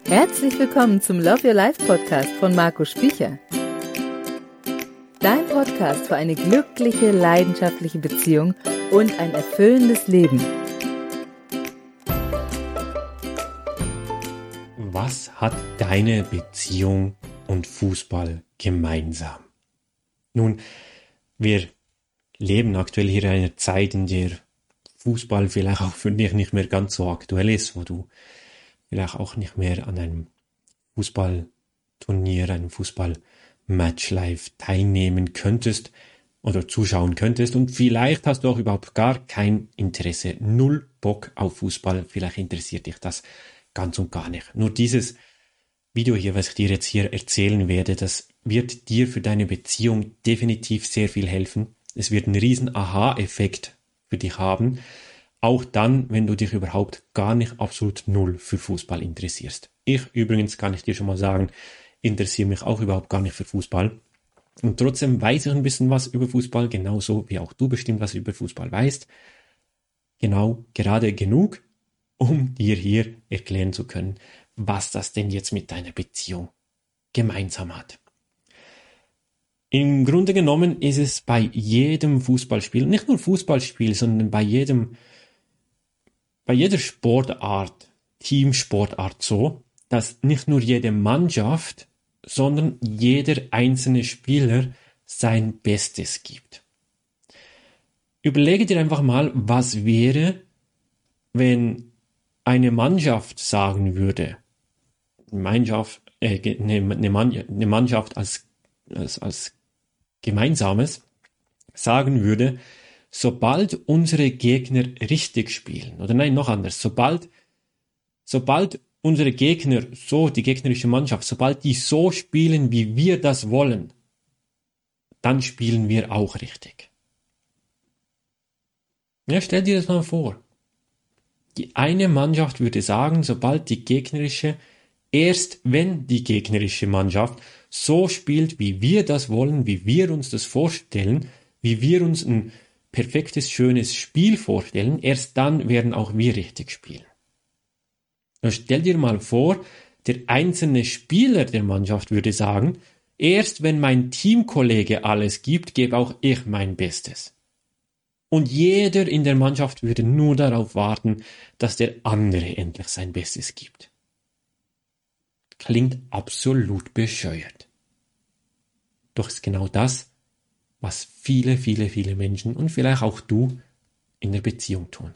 Herzlich willkommen zum Love Your Life Podcast von Marco Spiecher. Dein Podcast für eine glückliche, leidenschaftliche Beziehung und ein erfüllendes Leben. Was hat deine Beziehung und Fußball gemeinsam? Nun, wir leben aktuell hier in einer Zeit, in der Fußball vielleicht auch für dich nicht mehr ganz so aktuell ist, wo du vielleicht auch nicht mehr an einem Fußballturnier, einem Fußballmatch live teilnehmen könntest oder zuschauen könntest und vielleicht hast du auch überhaupt gar kein Interesse, null Bock auf Fußball, vielleicht interessiert dich das ganz und gar nicht. Nur dieses Video hier, was ich dir jetzt hier erzählen werde, das wird dir für deine Beziehung definitiv sehr viel helfen. Es wird einen riesen Aha-Effekt für dich haben, auch dann, wenn du dich überhaupt gar nicht absolut null für Fußball interessierst. Ich übrigens, kann ich dir schon mal sagen, interessiere mich auch überhaupt gar nicht für Fußball. Und trotzdem weiß ich ein bisschen was über Fußball, genauso wie auch du bestimmt was über Fußball weißt. Genau, gerade genug, um dir hier erklären zu können, was das denn jetzt mit deiner Beziehung gemeinsam hat. Im Grunde genommen ist es bei jedem Fußballspiel, nicht nur Fußballspiel, sondern bei jeder Sportart, Teamsportart so, dass nicht nur jede Mannschaft, sondern jeder einzelne Spieler sein Bestes gibt. Überlege dir einfach mal, was wäre, wenn eine Mannschaft sagen würde, eine Mannschaft als Gemeinsames sagen würde, sobald unsere Gegner richtig spielen, oder nein, noch anders, sobald unsere Gegner, so die gegnerische Mannschaft, sobald die so spielen, wie wir das wollen, dann spielen wir auch richtig. Ja, stell dir das mal vor. Die eine Mannschaft würde sagen, erst wenn die gegnerische Mannschaft so spielt, wie wir das wollen, wie wir uns das vorstellen, wie wir uns ein perfektes, schönes Spiel vorstellen, erst dann werden auch wir richtig spielen. Und stell dir mal vor, der einzelne Spieler der Mannschaft würde sagen, erst wenn mein Teamkollege alles gibt, gebe auch ich mein Bestes. Und jeder in der Mannschaft würde nur darauf warten, dass der andere endlich sein Bestes gibt. Klingt absolut bescheuert. Doch ist genau das, was viele, viele, viele Menschen und vielleicht auch du in der Beziehung tun.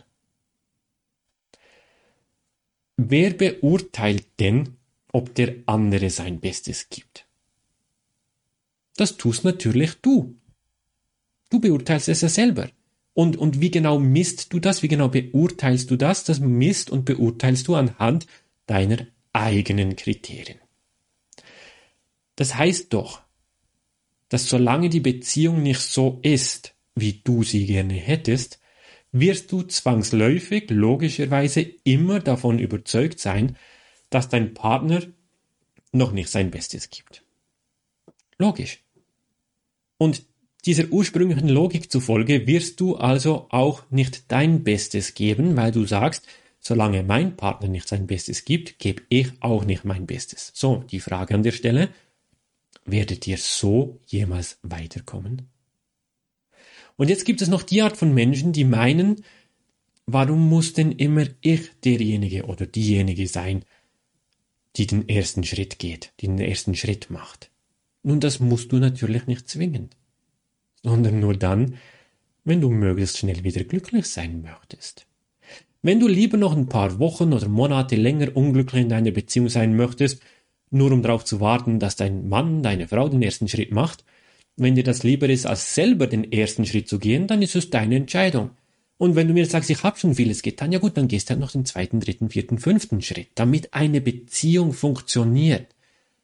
Wer beurteilt denn, ob der andere sein Bestes gibt? Das tust natürlich du. Du beurteilst es ja selber. Und wie genau misst du das? Wie genau beurteilst du das? Das misst und beurteilst du anhand deiner eigenen Kriterien. Das heißt doch, dass solange die Beziehung nicht so ist, wie du sie gerne hättest, wirst du zwangsläufig, logischerweise immer davon überzeugt sein, dass dein Partner noch nicht sein Bestes gibt. Logisch. Und dieser ursprünglichen Logik zufolge wirst du also auch nicht dein Bestes geben, weil du sagst, solange mein Partner nicht sein Bestes gibt, gebe ich auch nicht mein Bestes. So, die Frage an der Stelle: Werdet ihr so jemals weiterkommen? Und jetzt gibt es noch die Art von Menschen, die meinen, warum muss denn immer ich derjenige oder diejenige sein, die den ersten Schritt geht, die den ersten Schritt macht? Nun, das musst du natürlich nicht zwingend, sondern nur dann, wenn du möglichst schnell wieder glücklich sein möchtest. Wenn du lieber noch ein paar Wochen oder Monate länger unglücklich in deiner Beziehung sein möchtest, nur um darauf zu warten, dass dein Mann, deine Frau den ersten Schritt macht, wenn dir das lieber ist, als selber den ersten Schritt zu gehen, dann ist es deine Entscheidung. Und wenn du mir sagst, ich habe schon vieles getan, ja gut, dann gehst du halt noch den 2., 3., 4., 5. Schritt, damit eine Beziehung funktioniert.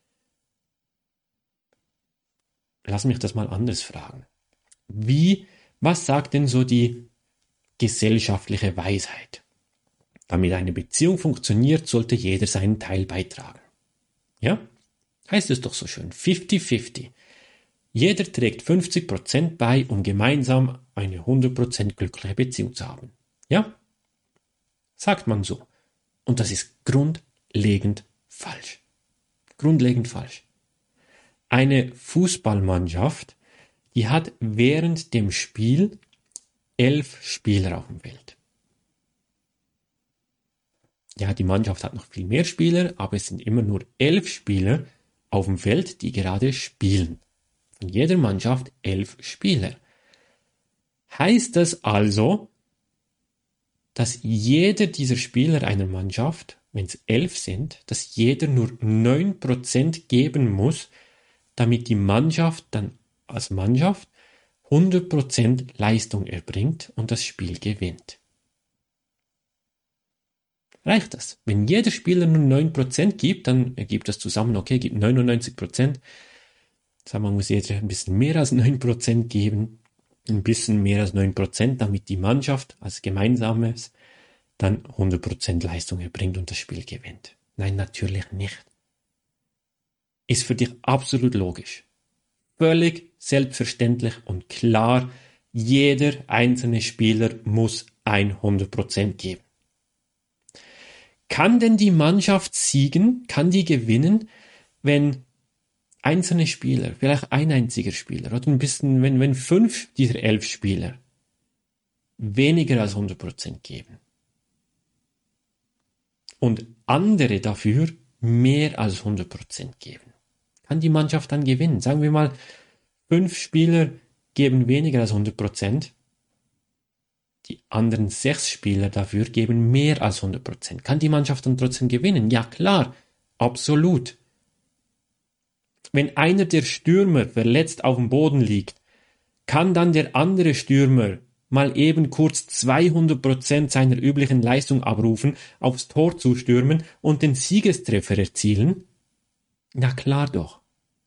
Lass mich das mal anders fragen. Was sagt denn so die gesellschaftliche Weisheit? Damit eine Beziehung funktioniert, sollte jeder seinen Teil beitragen. Ja? Heißt es doch so schön, 50-50. Jeder trägt 50% bei, um gemeinsam eine 100% glückliche Beziehung zu haben. Ja? Sagt man so. Und das ist grundlegend falsch. Grundlegend falsch. Eine Fußballmannschaft, die hat während dem Spiel 11 Spieler auf dem Feld. Ja, die Mannschaft hat noch viel mehr Spieler, aber es sind immer nur 11 Spieler auf dem Feld, die gerade spielen. Von jeder Mannschaft 11 Spieler. Heißt das also, dass jeder dieser Spieler einer Mannschaft, wenn es 11 sind, dass jeder nur 9% geben muss, damit die Mannschaft dann als Mannschaft 100% Leistung erbringt und das Spiel gewinnt? Reicht das? Wenn jeder Spieler nur 9% gibt, dann ergibt das zusammen, okay, gibt 99%. Sagen wir, muss jeder ein bisschen mehr als 9% geben, ein bisschen mehr als 9%, damit die Mannschaft als Gemeinsames dann 100% Leistung erbringt und das Spiel gewinnt. Nein, natürlich nicht. Ist für dich absolut logisch. Völlig selbstverständlich und klar, jeder einzelne Spieler muss 100% geben. Kann denn die Mannschaft siegen, kann die gewinnen, wenn einzelne Spieler, vielleicht ein einziger Spieler oder ein bisschen, wenn 5 dieser 11 Spieler weniger als 100% geben und andere dafür mehr als 100% geben? Kann die Mannschaft dann gewinnen? Sagen wir mal, 5 Spieler geben weniger als 100%, die anderen 6 Spieler dafür geben mehr als 100%. Kann die Mannschaft dann trotzdem gewinnen? Ja klar, absolut. Wenn einer der Stürmer verletzt auf dem Boden liegt, kann dann der andere Stürmer mal eben kurz 200% seiner üblichen Leistung abrufen, aufs Tor zustürmen und den Siegestreffer erzielen? Na klar doch.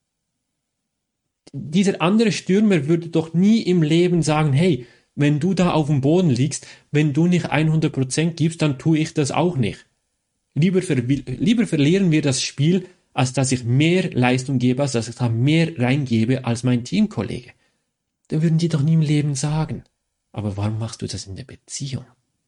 Dieser andere Stürmer würde doch nie im Leben sagen, hey, wenn du da auf dem Boden liegst, wenn du nicht 100% gibst, dann tue ich das auch nicht. Lieber verlieren wir das Spiel, als dass ich mehr Leistung gebe, als dass ich da mehr reingebe als mein Teamkollege. Da würden die doch nie im Leben sagen. Aber warum machst du das in der Beziehung?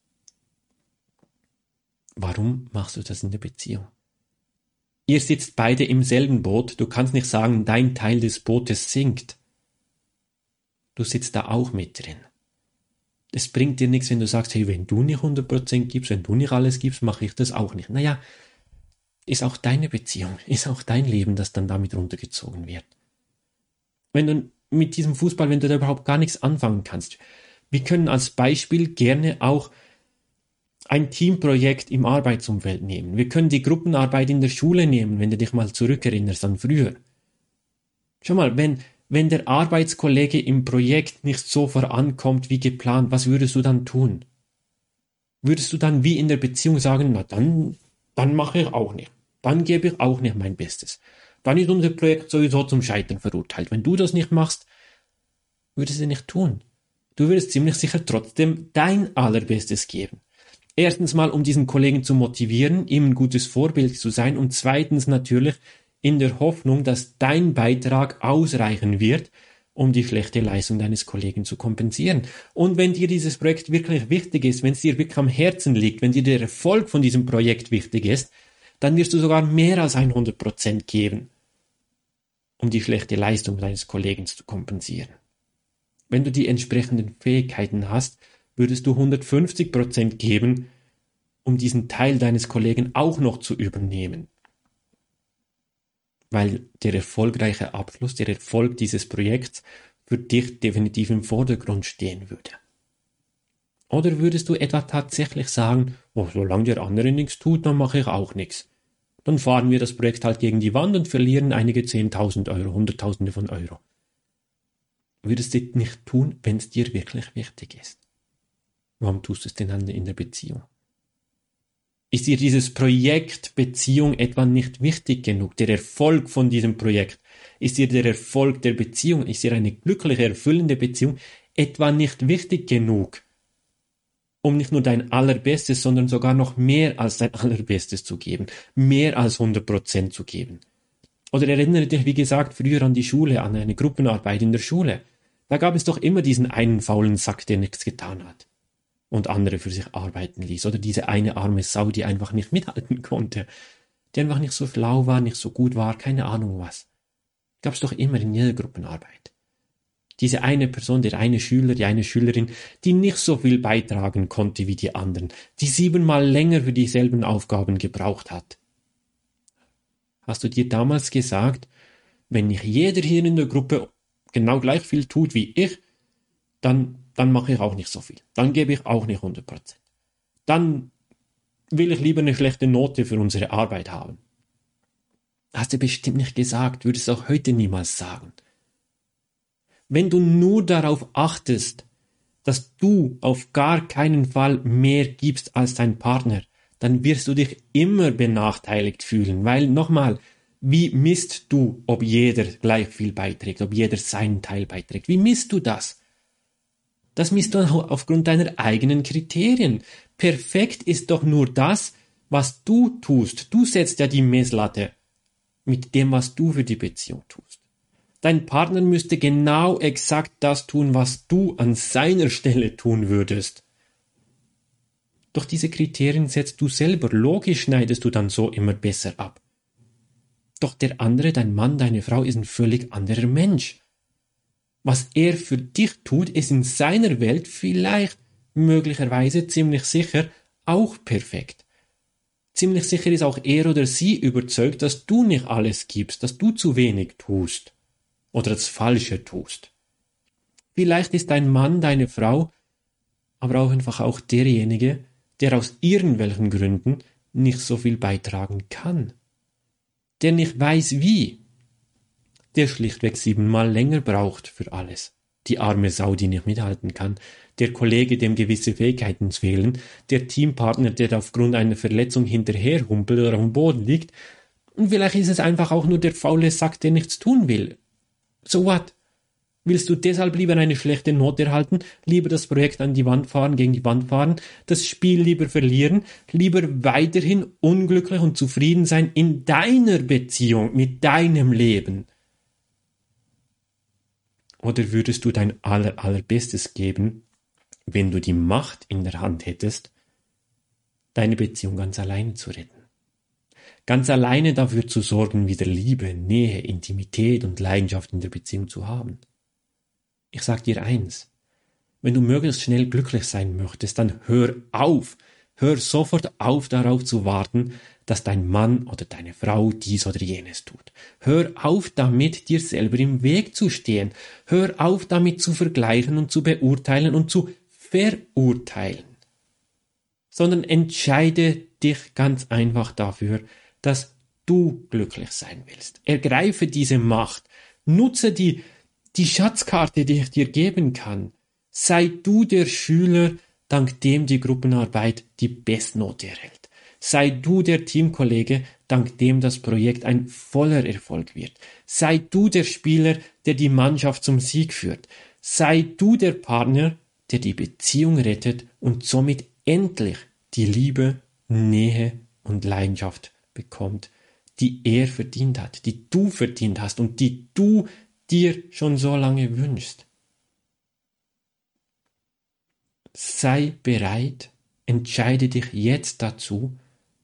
Warum machst du das in der Beziehung? Ihr sitzt beide im selben Boot, du kannst nicht sagen, dein Teil des Bootes sinkt. Du sitzt da auch mit drin. Es bringt dir nichts, wenn du sagst, hey, wenn du nicht 100% gibst, wenn du nicht alles gibst, mache ich das auch nicht. Naja, ist auch deine Beziehung, ist auch dein Leben, das dann damit runtergezogen wird. Wenn du mit diesem Fußball, wenn du da überhaupt gar nichts anfangen kannst, wir können als Beispiel gerne auch ein Teamprojekt im Arbeitsumfeld nehmen. Wir können die Gruppenarbeit in der Schule nehmen, wenn du dich mal zurückerinnerst an früher. Schau mal, wenn der Arbeitskollege im Projekt nicht so vorankommt wie geplant, was würdest du dann tun? Würdest du dann wie in der Beziehung sagen, na dann mache ich auch nicht. Dann gebe ich auch nicht mein Bestes. Dann ist unser Projekt sowieso zum Scheitern verurteilt. Wenn du das nicht machst, würdest du nicht tun. Du würdest ziemlich sicher trotzdem dein Allerbestes geben. Erstens mal, um diesen Kollegen zu motivieren, ihm ein gutes Vorbild zu sein, und zweitens natürlich in der Hoffnung, dass dein Beitrag ausreichen wird, um die schlechte Leistung deines Kollegen zu kompensieren. Und wenn dir dieses Projekt wirklich wichtig ist, wenn es dir wirklich am Herzen liegt, wenn dir der Erfolg von diesem Projekt wichtig ist, dann wirst du sogar mehr als 100% geben, um die schlechte Leistung deines Kollegen zu kompensieren. Wenn du die entsprechenden Fähigkeiten hast, würdest du 150% geben, um diesen Teil deines Kollegen auch noch zu übernehmen. Weil der erfolgreiche Abschluss, der Erfolg dieses Projekts für dich definitiv im Vordergrund stehen würde. Oder würdest du etwa tatsächlich sagen, oh, solange der andere nichts tut, dann mache ich auch nichts. Dann fahren wir das Projekt halt gegen die Wand und verlieren einige 10.000 Euro, Hunderttausende von Euro. Würdest du das nicht tun, wenn es dir wirklich wichtig ist? Warum tust du es denn dann in der Beziehung? Ist dir dieses Projekt Beziehung etwa nicht wichtig genug? Der Erfolg von diesem Projekt? Ist dir der Erfolg der Beziehung, ist dir eine glückliche, erfüllende Beziehung etwa nicht wichtig genug, um nicht nur dein Allerbestes, sondern sogar noch mehr als dein Allerbestes zu geben, mehr als 100% zu geben? Oder erinnere dich, wie gesagt, früher an die Schule, an eine Gruppenarbeit in der Schule. Da gab es doch immer diesen einen faulen Sack, der nichts getan hat und andere für sich arbeiten ließ. Oder diese eine arme Sau, die einfach nicht mithalten konnte. der einfach nicht so schlau war, nicht so gut war, keine Ahnung was. Gab's doch immer in jeder Gruppenarbeit. Diese eine Person, der eine Schüler, die eine Schülerin, die nicht so viel beitragen konnte wie die anderen, die 7-mal länger für dieselben Aufgaben gebraucht hat. Hast du dir damals gesagt, wenn nicht jeder hier in der Gruppe genau gleich viel tut wie ich, dann mache ich auch nicht so viel. Dann gebe ich auch nicht 100%. Dann will ich lieber eine schlechte Note für unsere Arbeit haben. Hast du bestimmt nicht gesagt, würdest du auch heute niemals sagen. Wenn du nur darauf achtest, dass du auf gar keinen Fall mehr gibst als dein Partner, dann wirst du dich immer benachteiligt fühlen, weil nochmal, wie misst du, ob jeder gleich viel beiträgt, ob jeder seinen Teil beiträgt? Wie misst du das? Das misst du aufgrund deiner eigenen Kriterien. Perfekt ist doch nur das, was du tust. Du setzt ja die Messlatte mit dem, was du für die Beziehung tust. Dein Partner müsste genau exakt das tun, was du an seiner Stelle tun würdest. Doch diese Kriterien setzt du selber. Logisch schneidest du dann so immer besser ab. Doch der andere, dein Mann, deine Frau, ist ein völlig anderer Mensch. Was er für dich tut, ist in seiner Welt vielleicht, möglicherweise, ziemlich sicher auch perfekt. Ziemlich sicher ist auch er oder sie überzeugt, dass du nicht alles gibst, dass du zu wenig tust oder das Falsche tust. Vielleicht ist dein Mann, deine Frau, aber auch einfach auch derjenige, der aus irgendwelchen Gründen nicht so viel beitragen kann. Der nicht weiß wie. Der schlichtweg 7-mal länger braucht für alles. Die arme Sau, die nicht mithalten kann. Der Kollege, dem gewisse Fähigkeiten fehlen. Der Teampartner, der aufgrund einer Verletzung hinterherhumpelt oder am Boden liegt. Und vielleicht ist es einfach auch nur der faule Sack, der nichts tun will. So what? Willst du deshalb lieber eine schlechte Note erhalten, lieber das Projekt an die Wand fahren, gegen die Wand fahren, das Spiel lieber verlieren, lieber weiterhin unglücklich und zufrieden sein in deiner Beziehung, mit deinem Leben? Oder würdest du dein allerbestes geben, wenn du die Macht in der Hand hättest, deine Beziehung ganz alleine zu retten? Ganz alleine dafür zu sorgen, wieder Liebe, Nähe, Intimität und Leidenschaft in der Beziehung zu haben. Ich sag dir eins, wenn du möglichst schnell glücklich sein möchtest, dann hör sofort auf darauf zu warten, dass dein Mann oder deine Frau dies oder jenes tut. Hör auf damit, dir selber im Weg zu stehen. Hör auf damit zu vergleichen und zu beurteilen und zu verurteilen. Sondern entscheide dich ganz einfach dafür, dass du glücklich sein willst. Ergreife diese Macht. Nutze die Schatzkarte, die ich dir geben kann. Sei du der Schüler, dank dem die Gruppenarbeit die Bestnote erhält. Sei du der Teamkollege, dank dem das Projekt ein voller Erfolg wird. Sei du der Spieler, der die Mannschaft zum Sieg führt. Sei du der Partner, der die Beziehung rettet und somit endlich die Liebe, Nähe und Leidenschaft bekommt, die er verdient hat, die du verdient hast und die du dir schon so lange wünschst. Sei bereit, entscheide dich jetzt dazu,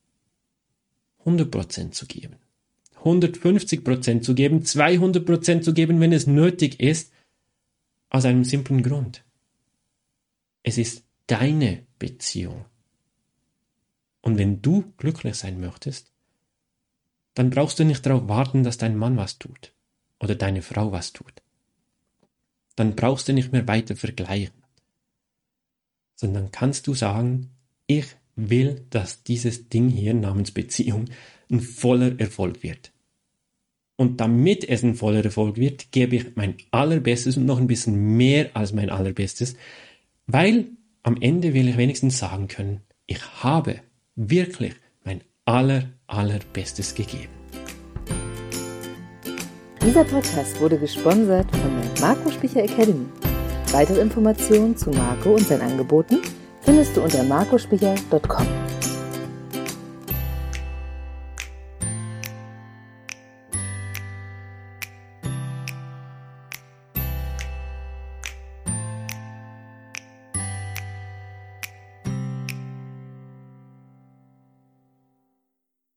100% zu geben, 150% zu geben, 200% zu geben, wenn es nötig ist, aus einem simplen Grund. Es ist deine Beziehung. Und wenn du glücklich sein möchtest, dann brauchst du nicht darauf warten, dass dein Mann was tut oder deine Frau was tut. Dann brauchst du nicht mehr weiter vergleichen, sondern kannst du sagen, ich will, dass dieses Ding hier namens Beziehung ein voller Erfolg wird. Und damit es ein voller Erfolg wird, gebe ich mein Allerbestes und noch ein bisschen mehr als mein Allerbestes, weil am Ende will ich wenigstens sagen können, ich habe wirklich mein Allerbestes gegeben. Dieser Podcast wurde gesponsert von der Marco Spicher Academy. Weitere Informationen zu Marco und seinen Angeboten findest du unter marcospicher.com.